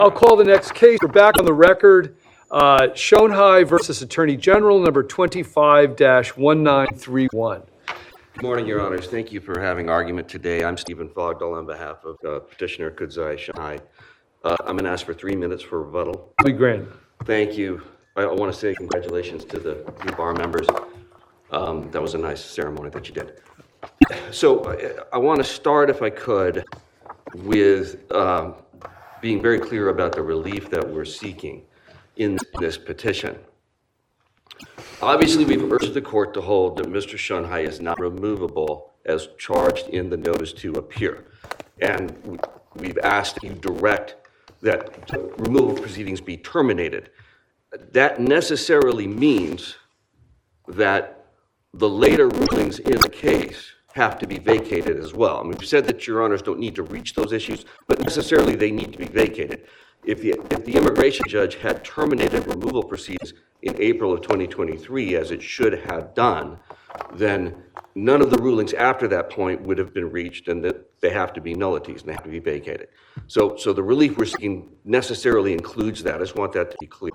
I'll call the next case. We're back on the record. Shonhai versus Attorney General, number 25-1931. Good morning, Your Honors. Thank you for having argument today. I'm Stephen Fogdall on behalf of Petitioner Kudzai Shonhai. I'm going to ask for 3 minutes for rebuttal. Be granted. Thank you. I want to say congratulations to the new bar members. That was a nice ceremony that you did. So I want to start, if I could, with being very clear about the relief that we're seeking in this petition. Obviously, we've urged the court to hold that Mr. Shonhai is not removable as charged in the notice to appear. And we've asked that you direct that the removal proceedings be terminated. That necessarily means that the later rulings in the case have to be vacated as well. I mean, we've said that Your Honors don't need to reach those issues, but necessarily they need to be vacated. If the immigration judge had terminated removal proceedings in April of 2023, as it should have done, then none of the rulings after that point would have been reached, and that they have to be nullities and they have to be vacated. So the relief we're seeking necessarily includes that. I just want that to be clear.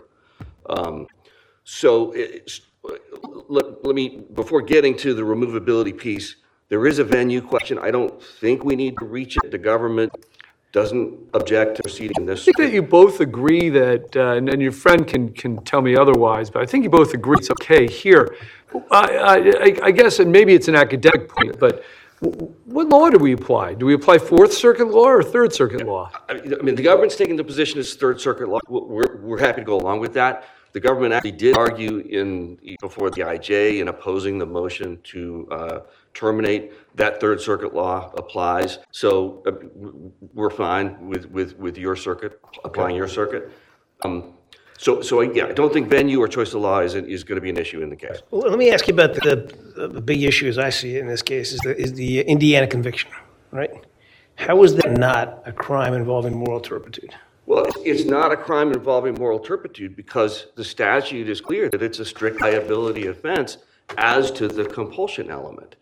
Let me, before getting to the removability piece, there is a venue question. I don't think we need to reach it. The government doesn't object to proceeding in this. I think that you both agree that, and your friend can tell me otherwise, but I think you both agree it's okay here. I guess, and maybe it's an academic point, but what law do we apply? Do we apply Fourth Circuit law or Third Circuit law? I mean, the government's taking the position as Third Circuit law. We're happy to go along with that. The government actually did argue before the IJ in opposing the motion to terminate that Third Circuit law applies. So we're fine with your circuit, applying your circuit. So I don't think venue or choice of law is going to be an issue in the case. Well, let me ask you about the big issue as I see it in this case is the Indiana conviction, right? How is that not a crime involving moral turpitude? Well, it's not a crime involving moral turpitude because the statute is clear that it's a strict liability offense as to the compulsion element.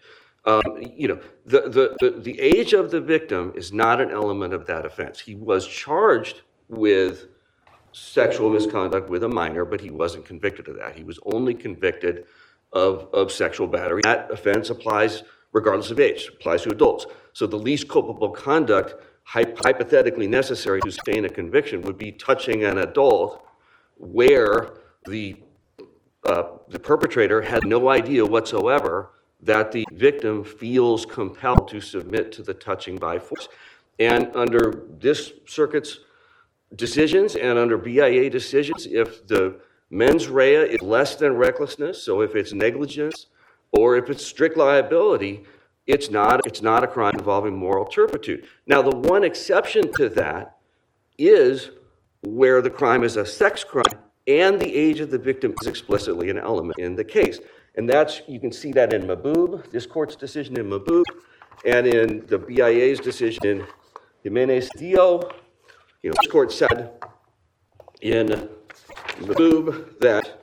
The age of the victim is not an element of that offense. He was charged with sexual misconduct with a minor, but he wasn't convicted of that. He was only convicted of sexual battery. That offense applies regardless of age, applies to adults. So the least culpable conduct hypothetically necessary to sustain a conviction would be touching an adult where the perpetrator had no idea whatsoever that the victim feels compelled to submit to the touching by force. And under this circuit's decisions and under BIA decisions, if the mens rea is less than recklessness, so if it's negligence or if it's strict liability, it's not a crime involving moral turpitude. Now, the one exception to that is where the crime is a sex crime and the age of the victim is explicitly an element in the case. And you can see that in Mahbub, this court's decision in Mahbub, and in the BIA's decision in Jimenez-Dio. This court said in Mahbub that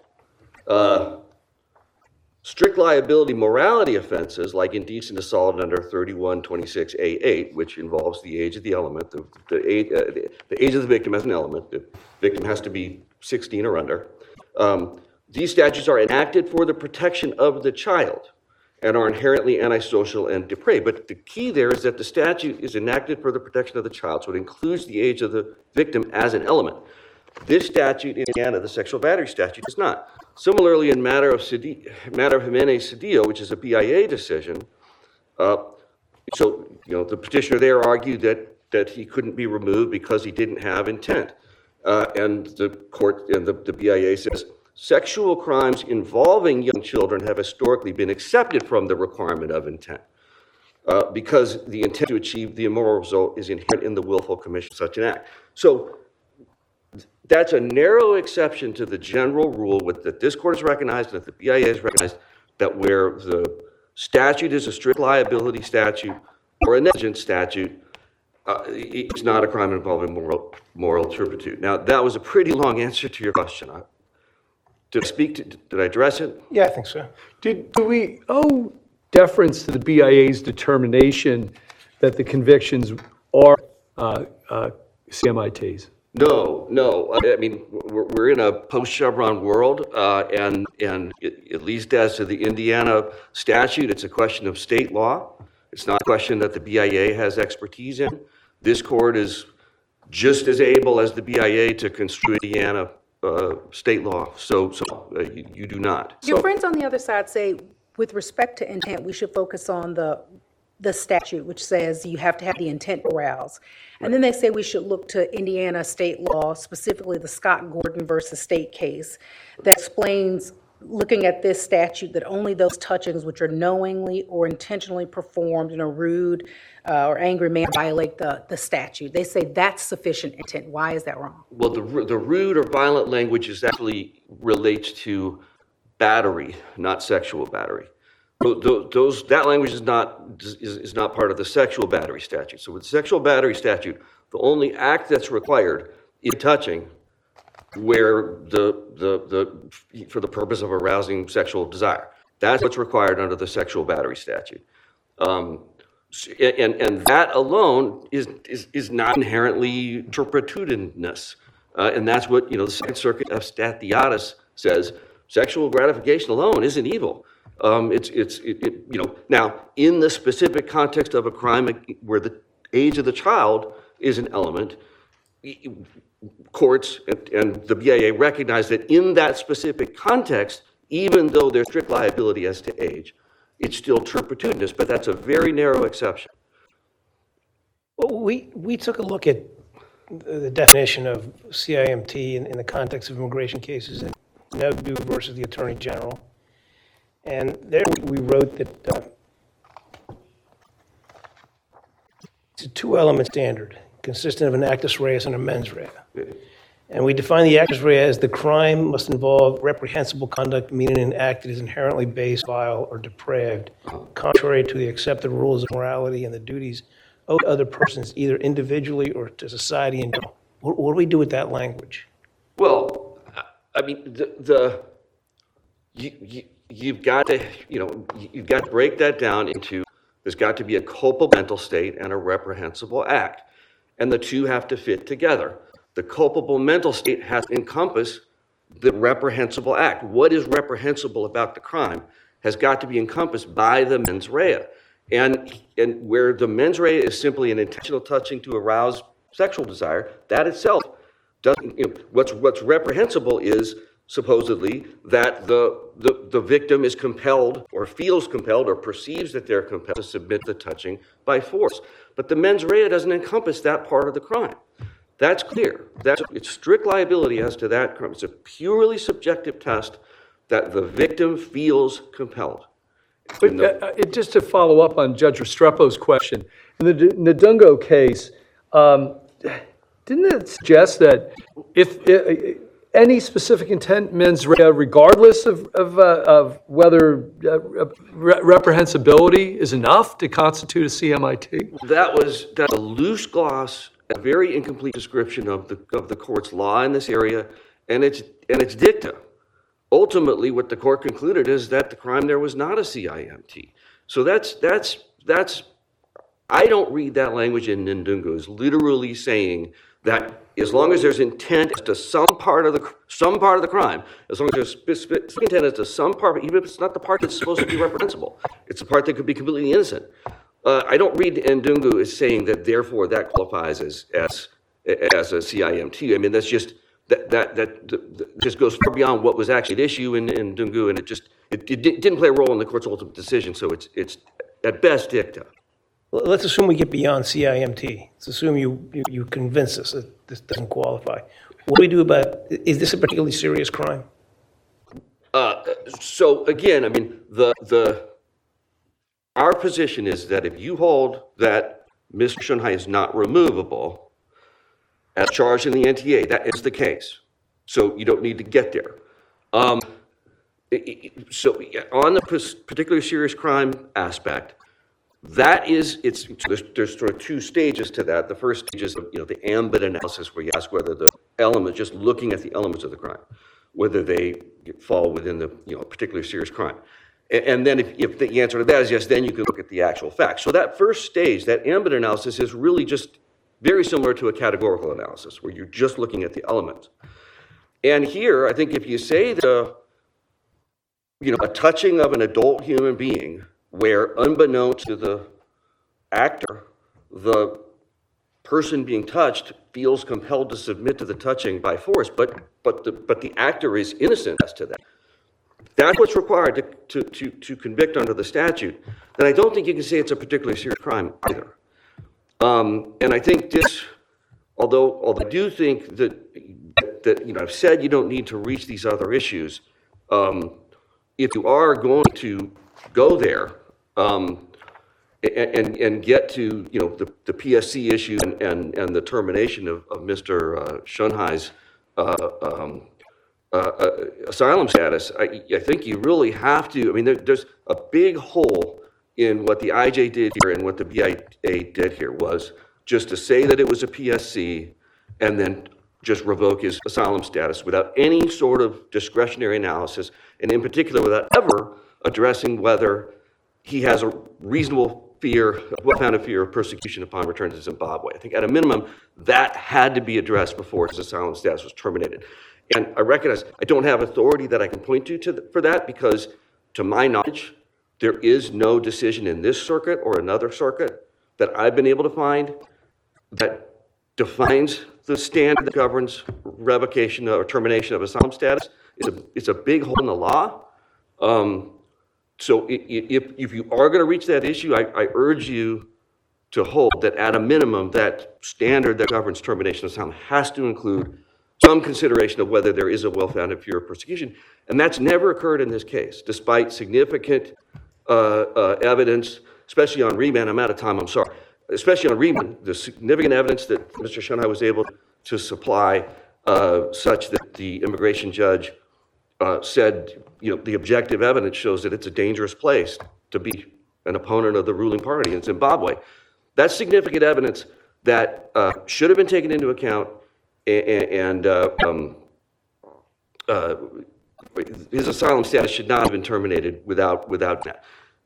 strict liability morality offenses like indecent assault under 3126A8, which involves the age of the element, the age of the victim as an element, the victim has to be 16 or under. These statutes are enacted for the protection of the child and are inherently antisocial and depraved. But the key there is that the statute is enacted for the protection of the child, so it includes the age of the victim as an element. This statute in Indiana, the sexual battery statute, does not. Similarly, in matter of Jimenez-Cedillo, which is a BIA decision, the petitioner there argued that he couldn't be removed because he didn't have intent. And the court and the BIA says, sexual crimes involving young children have historically been excepted from the requirement of intent because the intent to achieve the immoral result is inherent in the willful commission of such an act. So that's a narrow exception to the general rule that this court has recognized and that the BIA has recognized that where the statute is a strict liability statute or a negligence statute, it's not a crime involving moral turpitude. Now, that was a pretty long answer to your question. Did I address it? Yeah, I think so. Do we owe deference to the BIA's determination that the convictions are CMITs? No. I mean, we're in a post-Chevron world, and at least as to the Indiana statute, it's a question of state law. It's not a question that the BIA has expertise in. This court is just as able as the BIA to construe Indiana state law. So you do not. Your friends on the other side say, with respect to intent, we should focus on the statute, which says you have to have the intent to arouse. And then they say we should look to Indiana state law, specifically the Scott Gordon versus State case, that explains, looking at this statute, that only those touchings which are knowingly or intentionally performed in a rude or angry manner violate the statute. They say that's sufficient intent. Why is that wrong? Well, the rude or violent language actually relates to battery, not sexual battery. That language is not part of the sexual battery statute. So with the sexual battery statute, the only act that's required is touching, where for the purpose of arousing sexual desire. That's what's required under the sexual battery statute. And that alone is not inherently turpitudinous. And that's what, the Second Circuit of Statiatus says. Sexual gratification alone isn't evil. Now, in the specific context of a crime where the age of the child is an element, courts and the BIA recognize that in that specific context, even though there's strict liability as to age, it's still turpitudinous, but that's a very narrow exception. Well, we took a look at the definition of CIMT in the context of immigration cases in Nadu versus the Attorney General. And there we wrote that it's a two-element standard consistent of an actus reus and a mens rea. And we define the actus rea as the crime must involve reprehensible conduct, meaning an act that is inherently base, vile, or depraved, contrary to the accepted rules of morality and the duties owed to other persons, either individually or to society in general. What do we do with that language? Well, I mean, you've got to break that down into, there's got to be a culpable mental state and a reprehensible act. And the two have to fit together. The culpable mental state has to encompass the reprehensible act. What is reprehensible about the crime has got to be encompassed by the mens rea. And where the mens rea is simply an intentional touching to arouse sexual desire, that itself doesn't, what's reprehensible is supposedly that the victim is compelled or feels compelled or perceives that they're compelled to submit the touching by force. But the mens rea doesn't encompass that part of the crime. That's clear. It's strict liability as to that crime. It's a purely subjective test that the victim feels compelled. But just to follow up on Judge Restrepo's question, in the Ndungo case, didn't it suggest that if any specific intent mens rea, regardless of whether reprehensibility is enough to constitute a CIMT? That's a loose gloss, a very incomplete description of the court's law in this area, and it's dicta. Ultimately, what the court concluded is that the crime there was not a CIMT. So that's I don't read that language in Ndungo as literally saying that as long as there's intent as to some part of the crime, as long as there's specific intent as to some part, even if it's not the part that's supposed to be reprehensible, it's the part that could be completely innocent. I don't read Ndungo as saying that therefore that qualifies as a CIMT. I mean, that's just that just goes far beyond what was actually at issue in Ndungo, and it didn't play a role in the court's ultimate decision. So it's at best dicta. Let's assume we get beyond CIMT. Let's assume you convince us that this doesn't qualify. What do we do about, is this a particularly serious crime? So again, I mean, our position is that if you hold that Mr. Shunhai is not removable as charged in the NTA, that is the case. So you don't need to get there. So on the particularly serious crime aspect, there's sort of two stages to that. The first stage is the ambit analysis, where you ask whether the element, just looking at the elements of the crime, whether they fall within the particularly serious crime. And then if the answer to that is yes, then you can look at the actual facts. So that first stage, that ambit analysis, is really just very similar to a categorical analysis where you're just looking at the elements. And here, I think if you say that, a touching of an adult human being where unbeknownst to the actor, the person being touched feels compelled to submit to the touching by force, but the actor is innocent as to that. That's what's required to convict under the statute. Then I don't think you can say it's a particularly serious crime either. And I think this, although I do think that I've said you don't need to reach these other issues. If you are going to go there and get to the PSC issue and the termination of Mr. Shunhai's asylum status, I think you really have to. I mean, there's a big hole in what the IJ did here and what the BIA did here was just to say that it was a PSC and then just revoke his asylum status without any sort of discretionary analysis, and in particular without ever addressing whether he has a reasonable fear, well-founded fear of persecution upon return to Zimbabwe. I think at a minimum, that had to be addressed before his asylum status was terminated. And I recognize I don't have authority that I can point for that because, to my knowledge, there is no decision in this circuit or another circuit that I've been able to find that defines the standard that governs revocation or termination of asylum status. It's a big hole in the law. So if you are going to reach that issue, I urge you to hold that at a minimum, that standard that governs termination of asylum has to include some consideration of whether there is a well-founded fear of persecution. And that's never occurred in this case, despite significant evidence, especially on remand. I'm out of time, I'm sorry. Especially on remand, the significant evidence that Mr. Shunhai was able to supply such that the immigration judge said, the objective evidence shows that it's a dangerous place to be an opponent of the ruling party in Zimbabwe. That's significant evidence that should have been taken into account, and his asylum status should not have been terminated without that.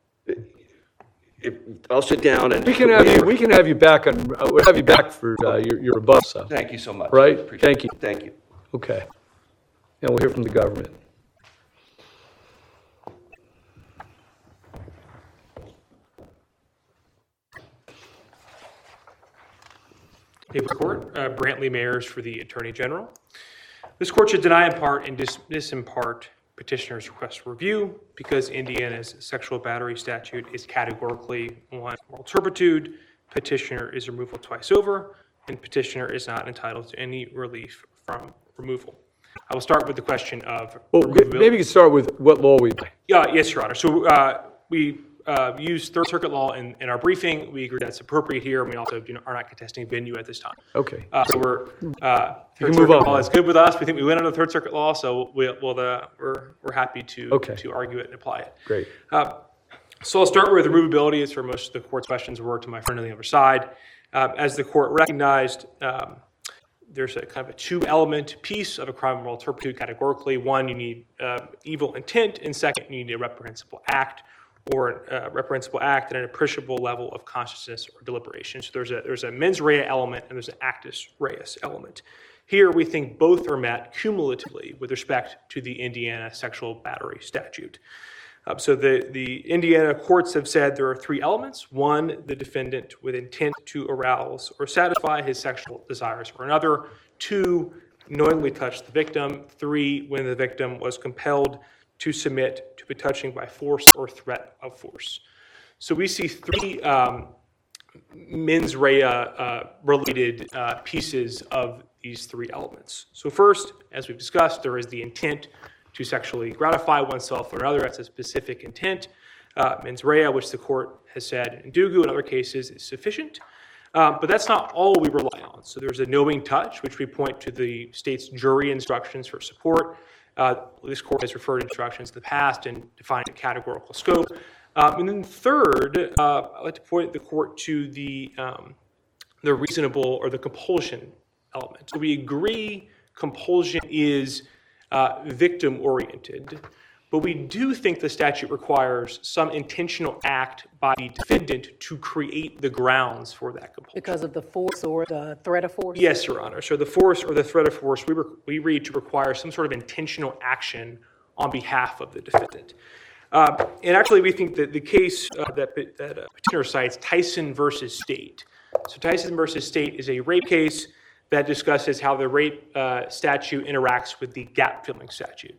I'll sit down and We can have you back on. We'll have you back for your rebuttal. So. Thank you so much. Right? Appreciate Thank you. it. Thank you. Okay. And we'll hear from the government. Papers Court, Brantley Mayers for the Attorney General. This court should deny in part and dismiss in part petitioner's request for review because Indiana's sexual battery statute is categorically one moral turpitude. Petitioner is removal twice over, and petitioner is not entitled to any relief from removal. I will start with the question of removability. Maybe you could start with what law we apply. Yes, Your Honor. So we used Third Circuit law in our briefing. We agree that's appropriate here, and we also are not contesting venue at this time. Okay. So we're Third move Circuit on. law is good with us. We think we win under Third Circuit law, so we're happy to argue it and apply it. Great. So I'll start with removability. It's where most of the court's questions were to my friend on the other side. As the court recognized, there's a kind of a two-element piece of a crime of moral turpitude categorically. One, you need evil intent, and second, you need a reprehensible act, or a reprehensible act at an appreciable level of consciousness or deliberation. So there's a mens rea element and there's an actus reus element. Here, we think both are met cumulatively with respect to the Indiana sexual battery statute. So the Indiana courts have said there are three elements. One, the defendant with intent to arouse or satisfy his sexual desires for another. Two, knowingly touch the victim. Three, when the victim was compelled to submit to a touching by force or threat of force. So we see three mens rea related pieces of these three elements. So first, as we've discussed, there is the intent to sexually gratify oneself or another. That's a specific intent. Mens rea, which the court has said in Dugu and other cases is sufficient. But that's not all we rely on. So there's a knowing touch, which we point to the state's jury instructions for support. This court has referred to instructions in the past and defined a categorical scope. And then third, I'd like to point the court to the reasonable or the compulsion element. So we agree compulsion is victim-oriented, But we do think the statute requires some intentional act by the defendant to create the grounds for that compulsion. Because of the force or the threat of force? Yes, Your Honor. So the force or the threat of force, we read to require some sort of intentional action on behalf of the defendant. And actually, we think that the case that petitioner cites, Tyson versus State. So Tyson versus State is a rape case that discusses how the rape statute interacts with the gap-filling statute.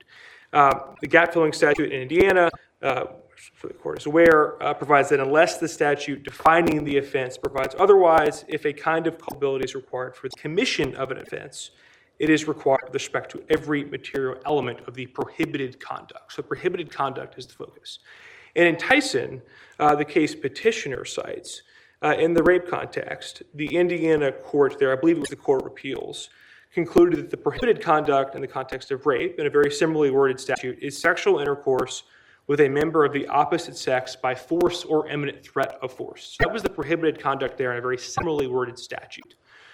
The gap-filling statute in Indiana, for the court is aware, provides that unless the statute defining the offense provides otherwise, if a kind of culpability is required for the commission of an offense, it is required with respect to every material element of the prohibited conduct. So prohibited conduct is the focus. And in Tyson, the case petitioner cites, in the rape context, the Indiana court there, I believe it was the Court of Appeals, concluded that the prohibited conduct in the context of rape, in a very similarly worded statute, is sexual intercourse with a member of the opposite sex by force or imminent threat of force. So that was the prohibited conduct there in a very similarly worded statute.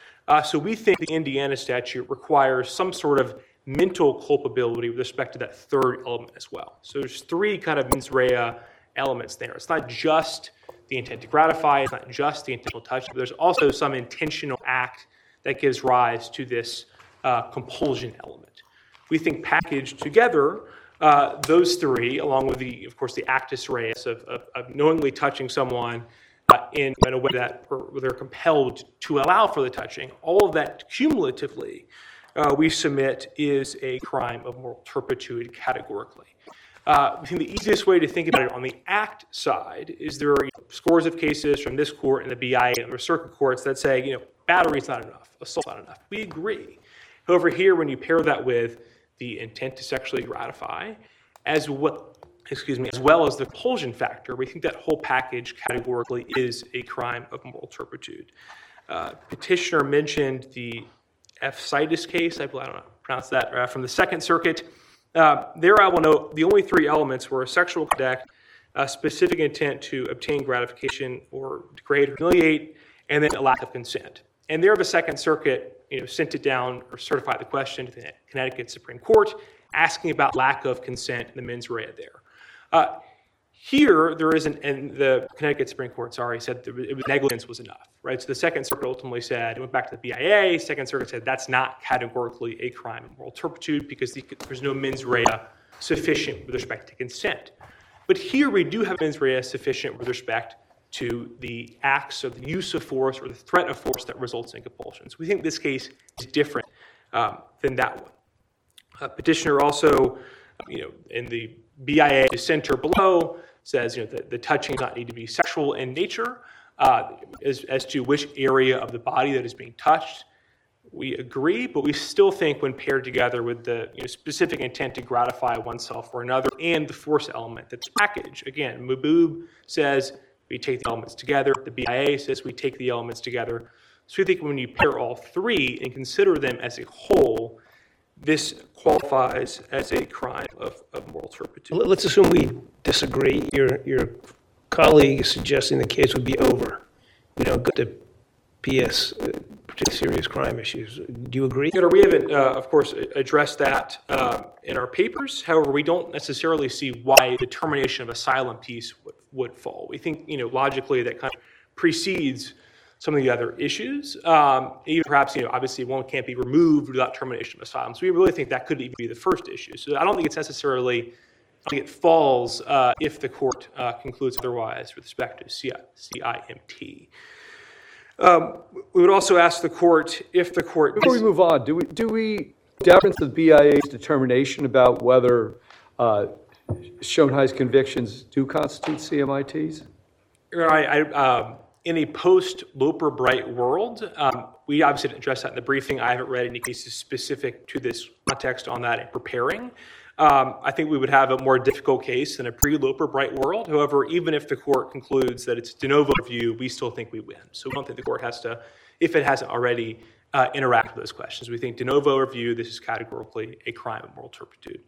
So we think the Indiana statute requires some sort of mental culpability with respect to that third element as well. So there's three kind of mens rea elements there. It's not just the intent to gratify, it's not just the intentional touch, but there's also some intentional act that gives rise to this compulsion element. We think packaged together, those three, along with of course, the actus reus of knowingly touching someone in a way that they're compelled to allow for the touching, all of that cumulatively, we submit is a crime of moral turpitude categorically. I think the easiest way to think about it on the act side is there are scores of cases from this court and the BIA and the circuit courts that say, battery is not enough, assault is not enough. We agree. However, here, when you pair that with the intent to sexually gratify, as well as the compulsion factor, we think that whole package categorically is a crime of moral turpitude. Petitioner mentioned the F-Citus case, I don't know how to pronounce that, from the Second Circuit. There I will note the only three elements were sexual conduct, specific intent to obtain gratification or degrade or humiliate, and then a lack of consent. And there the Second Circuit sent it down or certified the question to the Connecticut Supreme Court, asking about lack of consent in the mens rea there. Here, there isn't, and the Connecticut Supreme Court, said negligence was enough, right? So the Second Circuit ultimately said, it went back to the BIA, Second Circuit said that's not categorically a crime of moral turpitude because there's no mens rea sufficient with respect to consent. But here we do have mens rea sufficient with respect to the acts of the use of force or the threat of force that results in compulsion. So we think this case is different than that one. Petitioner also, in the BIA dissenter below, says that the touching does not need to be sexual in nature. As to which area of the body that is being touched, we agree, but we still think when paired together with the specific intent to gratify oneself or another and the force element that's packaged. Again, Mahbub says we take the elements together. The BIA says we take the elements together. So we think when you pair all three and consider them as a whole, this qualifies as a crime of moral turpitude. Let's assume we disagree. Your colleague is suggesting the case would be over. We don't go to PS, particularly serious crime issues. Do you agree? We haven't, of course, addressed that in our papers. However, we don't necessarily see why the termination of asylum piece would fall. We think, logically that kind of precedes some of the other issues. Even perhaps, obviously one can't be removed without termination of asylum. So we really think that could even be the first issue. So I don't think it's necessarily, it falls if the court concludes otherwise with respect to CIMT. We would also ask the court if the court... Before we move on, do we deference the BIA's determination about whether Schoenheis convictions do constitute CMITs? In a post-Loper-Bright world, we obviously didn't address that in the briefing. I haven't read any cases specific to this context on that in preparing. I think we would have a more difficult case in a pre-Loper-Bright world. However, even if the court concludes that it's de novo review, we still think we win. So we don't think the court has to, if it hasn't already, interact with those questions. We think de novo review, this is categorically a crime of moral turpitude.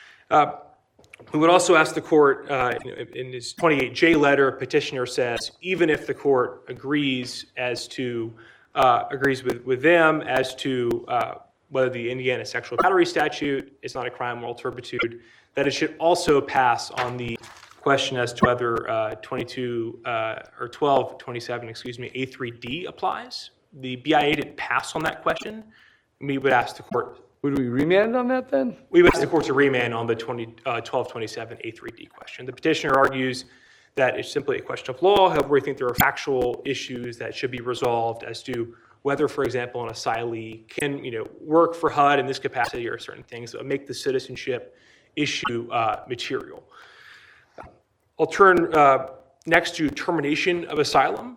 We would also ask the court, in his 28J letter, petitioner says, even if the court agrees with them as to whether the Indiana sexual battery statute is not a crime of moral turpitude, that it should also pass on the question as to whether 1227, A3D applies. The BIA didn't pass on that question. We would ask the court. Would we remand on that then? We would ask the court to remand on the 1227 A3D question. The petitioner argues that it's simply a question of law. However, we think there are factual issues that should be resolved as to whether, for example, an asylee can, work for HUD in this capacity or certain things that would make the citizenship issue material. I'll turn next to termination of asylum.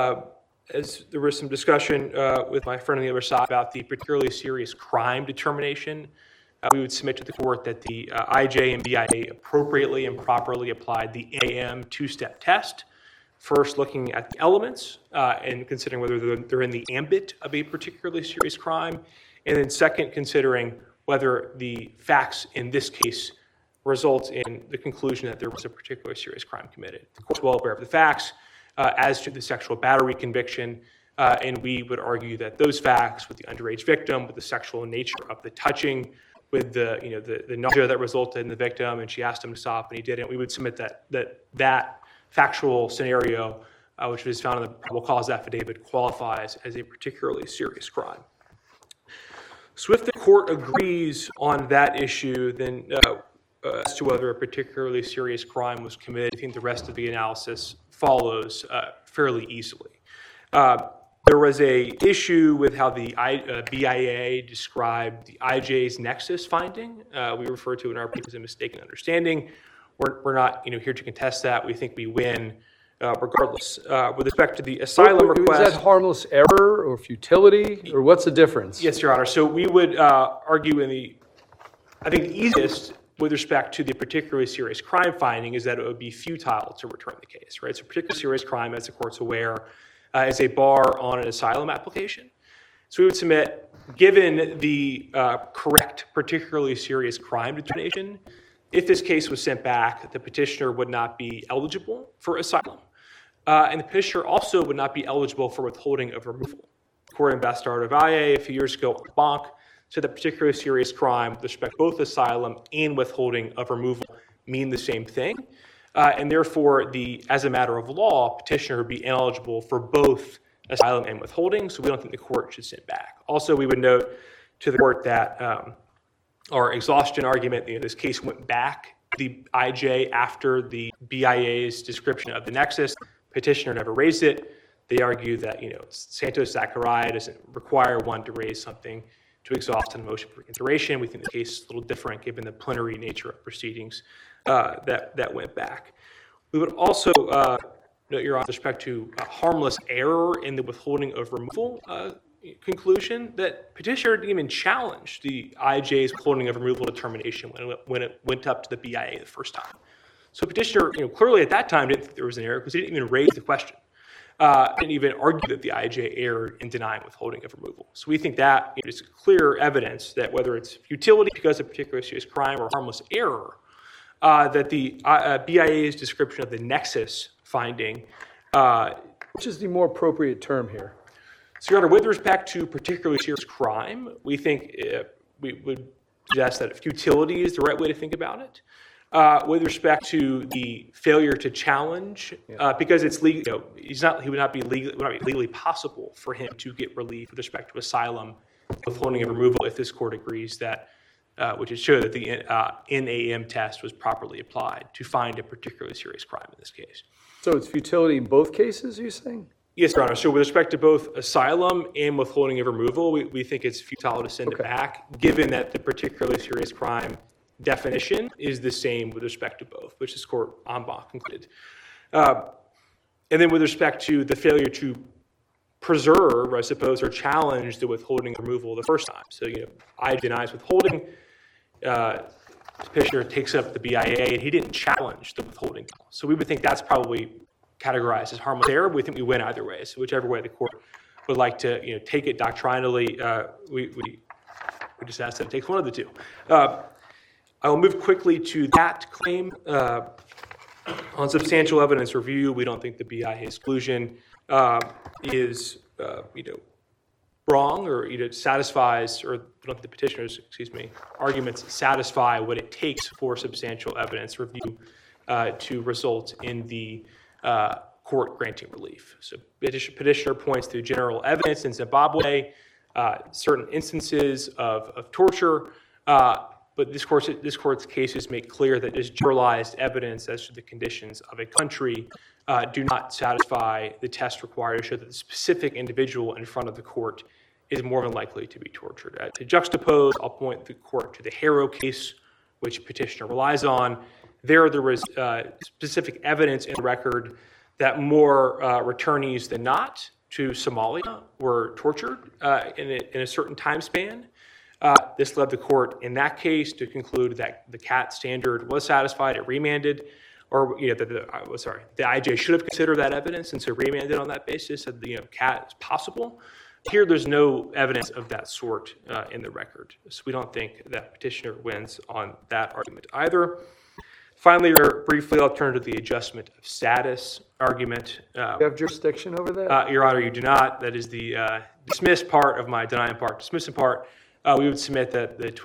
As there was some discussion with my friend on the other side about the particularly serious crime determination, we would submit to the court that the IJ and BIA appropriately and properly applied the AM two-step test. First, looking at the elements and considering whether they're in the ambit of a particularly serious crime. And then second, considering whether the facts in this case result in the conclusion that there was a particularly serious crime committed. The court's well aware of the facts as to the sexual battery conviction, and we would argue that those facts with the underage victim, with the sexual nature of the touching, with the nausea that resulted in the victim, and she asked him to stop and he didn't, we would submit that factual scenario, which was found in the probable cause affidavit, qualifies as a particularly serious crime. So if the court agrees on that issue, then as to whether a particularly serious crime was committed, I think the rest of the analysis follows fairly easily. There was a issue with how the BIA described the IJ's nexus finding. We refer to it in our brief as a mistaken understanding. We're not here to contest that. We think we win regardless. With respect to the asylum request. Is that harmless error or futility, or what's the difference? Yes, Your Honor. So we would argue I think the easiest with respect to the particularly serious crime finding is that it would be futile to return the case, right? So particularly serious crime, as the court's aware, is a bar on an asylum application. So we would submit, given the correct particularly serious crime determination, if this case was sent back, the petitioner would not be eligible for asylum. And the petitioner also would not be eligible for withholding of removal. The court in Bastard Valle a few years ago, Bonk, said that particularly serious crime with respect to both asylum and withholding of removal mean the same thing. And therefore, as a matter of law, petitioner would be ineligible for both asylum and withholding, so we don't think the court should send back. Also, we would note to the court that our exhaustion argument, this case went back to the IJ after the BIA's description of the nexus. Petitioner never raised it. They argue that, Santos-Zachariah doesn't require one to raise something to exhaust on a motion for reconsideration. We think the case is a little different given the plenary nature of proceedings that went back. We would also note, Your Honor, with respect to harmless error in the withholding of removal conclusion, that petitioner didn't even challenge the IJ's withholding of removal determination when it went up to the BIA the first time. So petitioner, clearly at that time didn't think there was an error because he didn't even raise the question. Didn't even argue that the IJ erred in denying withholding of removal. So we think that is clear evidence that whether it's futility because of a particular serious crime or harmless error, that the BIA's description of the nexus finding. Which is the more appropriate term here? So, Your Honor, with respect to particularly serious crime, we think we would suggest that futility is the right way to think about it. With respect to the failure to challenge, because it's legal, it would not be legally possible for him to get relief with respect to asylum, withholding of removal, if this court agrees that, which would show that the NAM test was properly applied to find a particularly serious crime in this case. So it's futility in both cases, are you saying? Yes, Your Honor. So with respect to both asylum and withholding of removal, we think it's futile to send it back, given that the particularly serious crime definition is the same with respect to both, which this court en banc concluded. And then with respect to the failure to preserve, I suppose, or challenge the withholding of removal the first time. So, I denies withholding, petitioner takes up the BIA, and he didn't challenge the withholding. So we would think that's probably categorized as harmless error. We think we win either way. So whichever way the court would like to, take it doctrinally, we just ask that it takes one of the two. I will move quickly to that claim. On substantial evidence review, we don't think the BIA exclusion is, wrong or satisfies, or the petitioner's, arguments satisfy what it takes for substantial evidence review to result in the court granting relief. So petitioner points to general evidence in Zimbabwe, certain instances of torture, but this court's cases make clear that this generalized evidence as to the conditions of a country do not satisfy the test required to show that the specific individual in front of the court is more than likely to be tortured. To juxtapose, I'll point the court to the Harrow case, which petitioner relies on. There was specific evidence in the record that more returnees than not to Somalia were tortured in a certain time span. This led the court in that case to conclude that the CAT standard was satisfied. It remanded, or the IJ should have considered that evidence, and so remanded on that basis. Said CAT is possible. Here, there's no evidence of that sort in the record, so we don't think that petitioner wins on that argument either. Finally, briefly, I'll turn to the adjustment of status argument. You have jurisdiction over that? Your Honor, you do not. That is the dismissed part of my denying part. Dismissing part, we would submit that the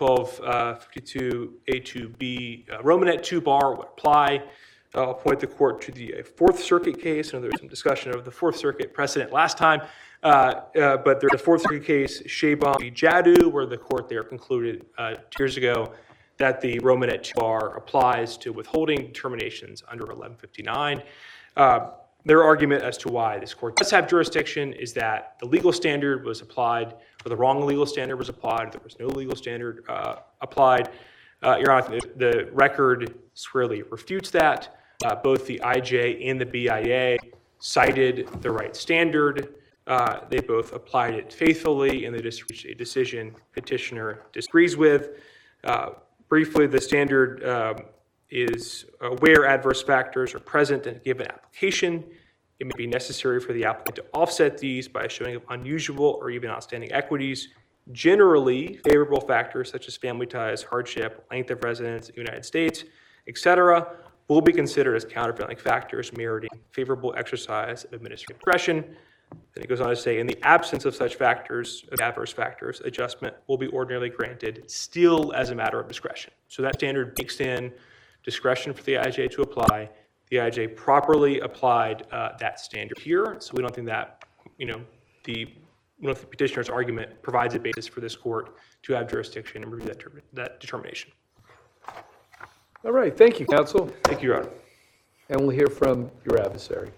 1252A2B Romanet 2 bar would apply. I'll point the court to the Fourth Circuit case. I know there was some discussion of the Fourth Circuit precedent last time, but there's a Fourth Circuit case, Shaybon v. Jadu, where the court there concluded 2 years ago that the Romanet 2 bar applies to withholding determinations under 1159. Their argument as to why this court does have jurisdiction is that the legal standard was applied, or the wrong legal standard was applied. There was no legal standard applied. Your Honor, the record squarely refutes that. Both the IJ and the BIA cited the right standard. They both applied it faithfully, and they just reached a decision petitioner disagrees with. Briefly, the standard is where adverse factors are present in a given application. It may be necessary for the applicant to offset these by showing of unusual or even outstanding equities. Generally, favorable factors such as family ties, hardship, length of residence in the United States, etc., will be considered as countervailing factors meriting favorable exercise of administrative discretion. Then it goes on to say, in the absence of such factors, of adverse factors, adjustment will be ordinarily granted still as a matter of discretion. So that standard bakes in discretion for the IJ to apply. The IJ properly applied that standard here, so we don't think that, the petitioner's argument provides a basis for this court to have jurisdiction and review that determination. All right, thank you, counsel. Thank you, Your Honor. And we'll hear from your adversary.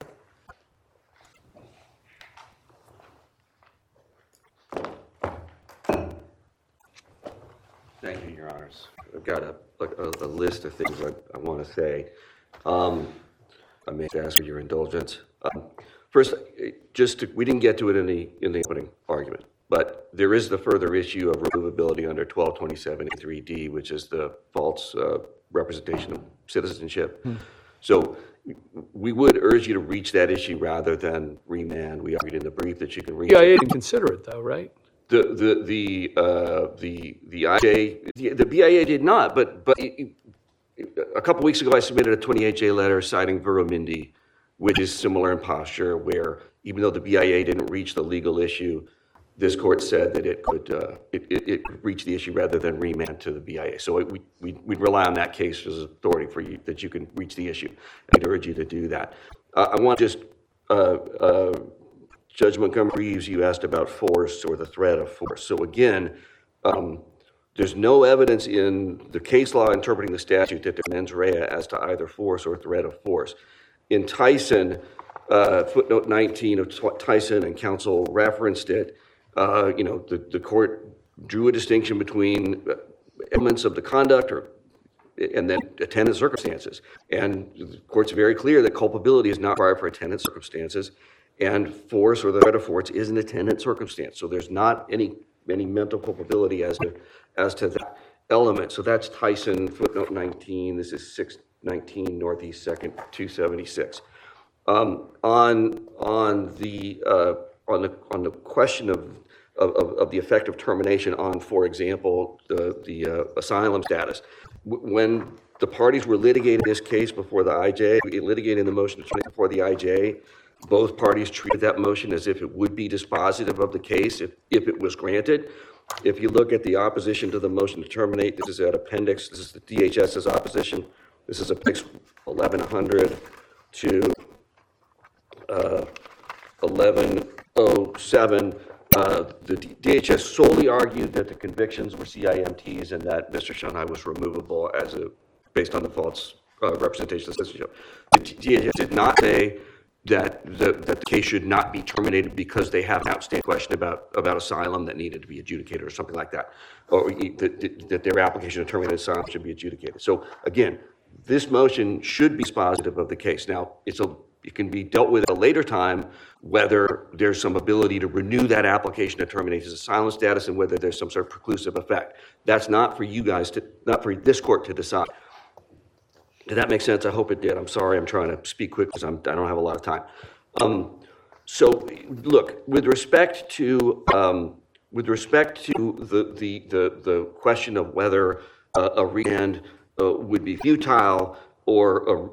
Thank you, Your Honors. I've got a list of things I want to say. I may ask for your indulgence. First, we didn't get to it in the opening argument, but there is the further issue of removability under 1227A3D, which is the false representation of citizenship. So we would urge you to reach that issue rather than remand. We argued in the brief that you can reach BIA it. didn't consider it, though, right? The IJ, the BIA did not, but a couple weeks ago I submitted a 28-J letter citing Virumindi, which is similar in posture, where even though the BIA didn't reach the legal issue, this court said that it could reach the issue rather than remand to the BIA. So we'd rely on that case as authority for you, that you can reach the issue. I'd urge you to do that. I want to just, Judge Montgomery-Reeves, you asked about force or the threat of force. So again, there's no evidence in the case law interpreting the statute that there's mens rea as to either force or threat of force. In Tyson, footnote 19 of Tyson, and counsel referenced it, the court drew a distinction between elements of the conduct and then attendant circumstances. And the court's very clear that culpability is not required for attendant circumstances, and force or the threat of force is an attendant circumstance. So there's not any mental culpability as to that element. So that's Tyson, footnote 19. This is 619 Northeast 2nd, 276. On the question of the effect of termination on, for example, the asylum status, when the parties were litigating this case before the IJ, litigating the motion to terminate before the IJ, Both parties treated that motion as if it would be dispositive of the case if it was granted. If you look at the opposition to the motion to terminate, this is at appendix, this is the DHS's opposition. This is appendix 1100 to 1107. The DHS solely argued that the convictions were CIMTs and that Mr. Shunhai was removable based on the false representation of citizenship. The DHS did not say that the case should not be terminated because they have an outstanding question about asylum that needed to be adjudicated or something like that, or that their application to terminate asylum should be adjudicated. So again, this motion should be dispositive of the case. Now, it can be dealt with at a later time, whether there's some ability to renew that application to terminate his asylum status and whether there's some sort of preclusive effect. That's not for you guys not for this court to decide. Did that make sense? I hope it did. I'm sorry, I'm trying to speak quick because I don't have a lot of time. So look, with respect to the question of whether a remand would be futile or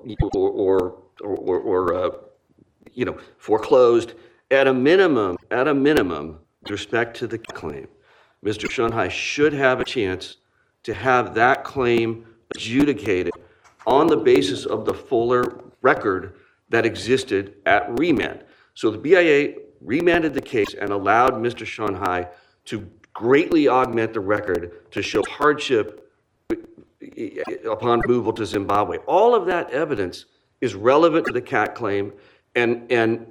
foreclosed, at a minimum, with respect to the claim, Mr. Shunhai should have a chance to have that claim adjudicated on the basis of the fuller record that existed at remand. So the BIA remanded the case and allowed Mr. Shunhai to greatly augment the record to show hardship upon removal to Zimbabwe. All of that evidence is relevant to the CAT claim, and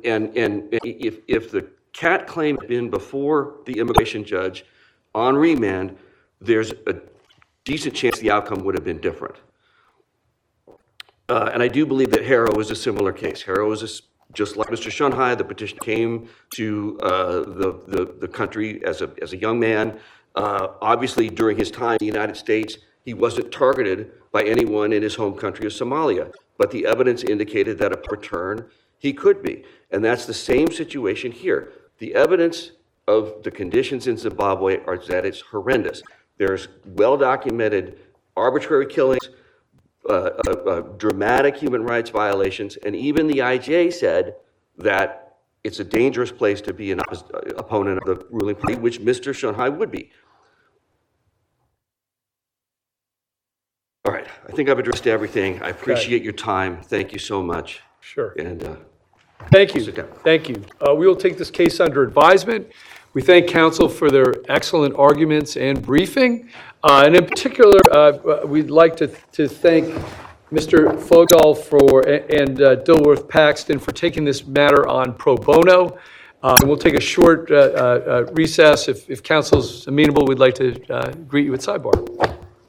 if the CAT claim had been before the immigration judge on remand, there's a decent chance the outcome would have been different. And I do believe that Harrow is a similar case. Harrow is just like Mr. Shunhai. The petitioner came to the country as a young man. Obviously, during his time in the United States, he wasn't targeted by anyone in his home country of Somalia. But the evidence indicated that upon return, he could be. And that's the same situation here. The evidence of the conditions in Zimbabwe are that it's horrendous. There's well-documented arbitrary killings, dramatic human rights violations, and even the IJ said that it's a dangerous place to be an opponent of the ruling party, which Mr. Shunhai would be. All right, I think I've addressed everything. I appreciate your time. Thank you so much. Sure. And Thank you. sit down. Thank you. We will take this case under advisement. We thank counsel for their excellent arguments and briefing. And in particular, we'd like to thank Mr. Fogdahl and Dilworth Paxton for taking this matter on pro bono. And we'll take a short recess. If counsel's amenable, we'd like to greet you at sidebar.